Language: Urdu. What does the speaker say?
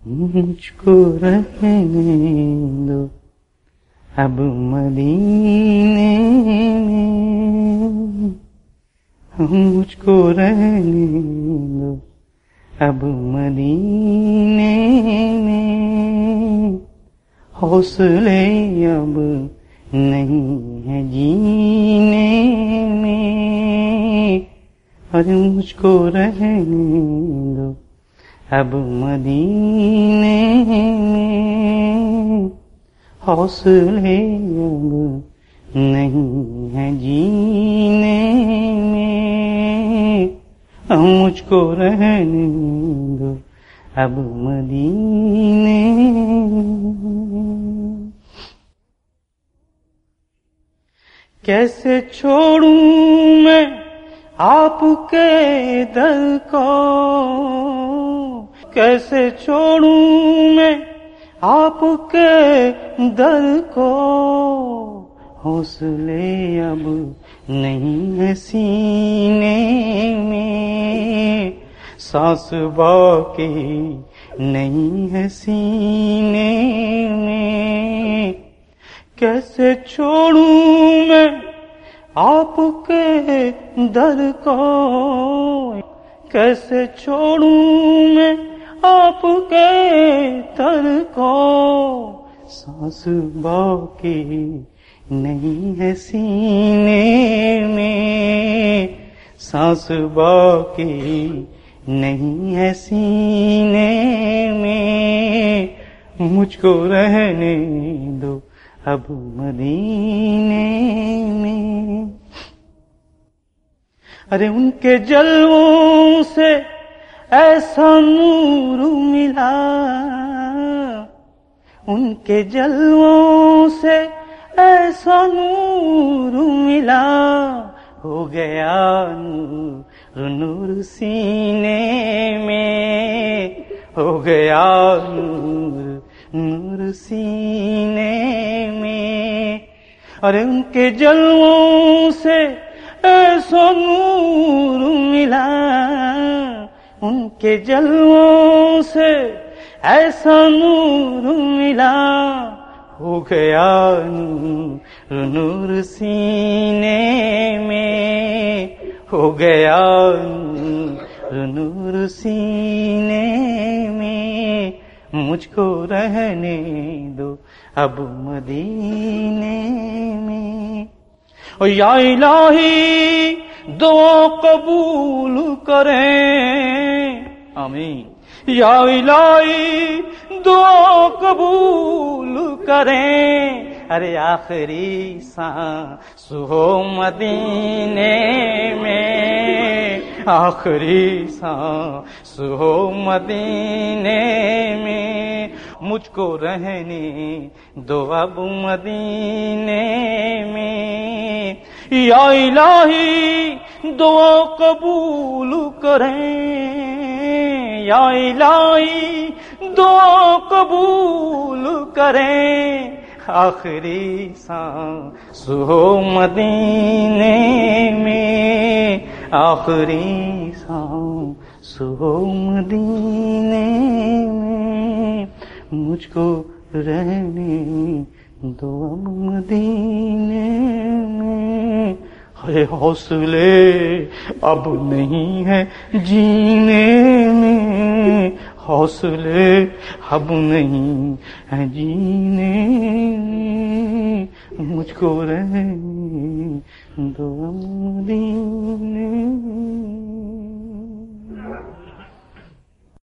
مجھ کو رہنے دو اب مدینے میں، مجھ کو رہنے دو اب مدینے میں، حوصلے اب نہیں ہے جینے میں، ارے مجھ کو رہنے دو اب مدینے میں، حوصلے اب نہیں ہے جینے میں، مجھ کو رہنے دو اب مدینے میں۔ کیسے چھوڑوں میں آپ کے در کو، کیسے چھوڑوں میں آپ کے در کو، حوصلے اب نہیں ہے سینے میں، سانس باقی نہیں ہے سینے میں، کیسے چھوڑوں میں آپ کے در کو، کیسے چھوڑوں میں آپ کے در کو، سانس باقی نہیں ہے سینے میں، سانس باقی نہیں ہے سینے میں، مجھ کو رہنے دو اب مدینے میں۔ ارے ان کے جلووں سے ایسا نور ملا، ان کے جلووں سے ایسا نور ملا، ہو گیا نور نور سینے میں، ہو گیا نور نور سینے میں، ارے ان کے جلووں سے ایسا نور ملا، ان کے جلووں سے ایسا نور ملا، ہو گیا نور نور سینے میں، ہو گیا نور نور سینے میں، مجھ کو رہنے دو اب مدینے میں۔ اور یا الہی دعا قبول کریں، آمین، یا الہی دعا قبول کریں، ارے آخری سانس ہو مدینے میں، آخری سانس ہو مدینے میں، مجھ کو رہنے دو اب مدینے میں، یا الہی دعا قبول کریں، یا الہی دعا قبول کریں، آخری سانس ہو مدینے میں، آخری سانس ہو مدینے میں، مجھ کو رہنے دو اب مدینے میں، ارے حوصلے اب نہیں ہے جینے میں، حوصلے اب نہیں ہے جینے میں، مجھ کو رہنے دو اب مدینے